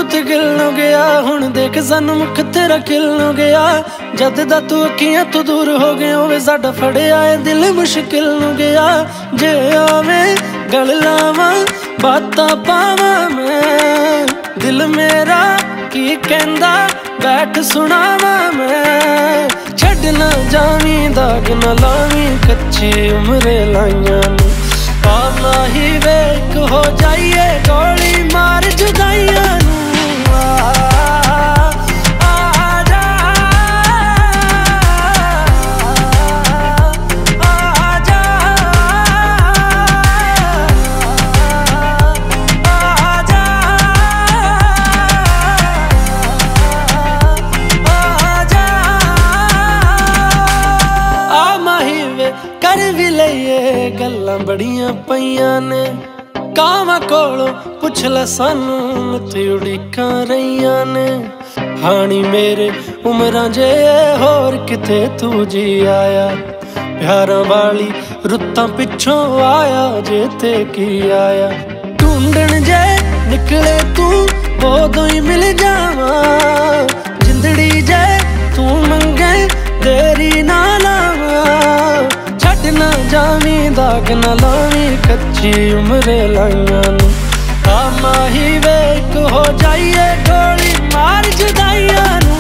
तू ते गिल हो गया हुण देख सानू मुख तेरा किल हो गया जद दा तू अखियां तो दूर हो गया होवे साडा फड़िया है दिल मुश्किल हो गया जे आवे गल लावां बातां पावां मैं दिल मेरा की कहंदा बैठ सुनावां मैं छड्ड ना जावीं दाग ना लावीं कच्ची उमरे लाइयां नूं पाना ही वेक हो जाइए गोली मार जुदाइयां नूं कर भी लईए गल्लां बड़ियां पईयां ने कावां कोलों पुछ ले सानू ते उड़ीकां रहीआं ने हानी मेरे उमरां जे होर किते तू जी आया प्यारां वाली रुत्तां पिछों आया जे ते की आया ढूंढण जे निकले तू उदों ही मिल जावां जिंदड़ी जे तू मंगे तेरी ना लावां ना जावी दाग ना लावी कच्ची उमरे लाइयां नूं आमा ही वेक हो जाइए गोली मार जुदाइयां नूं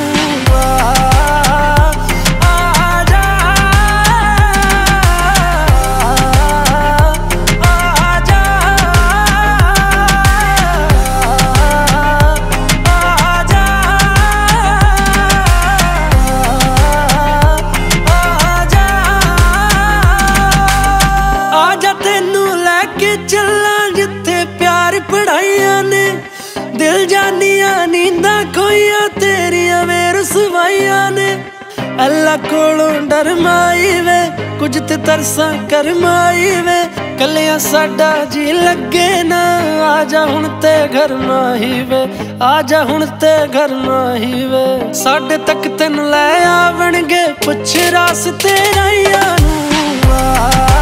चला जिथे प्यार पढ़ाइया ने दिल जानिया नींदा खोइया तेरिया वे रुसवाइया ने अल्लाह कोलों डर माई वे कुछ ते तरसा कर माई वे कलिया साडा जी लगे ना आजा हुण ते घर माही वे आजा हुण ते घर माही वे साडे तक तेन लै आवणगे पुछ रास्ते राइयां नूं